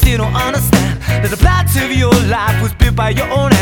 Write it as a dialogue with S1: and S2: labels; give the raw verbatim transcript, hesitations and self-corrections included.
S1: you don't understand that the plot of your life was built by your own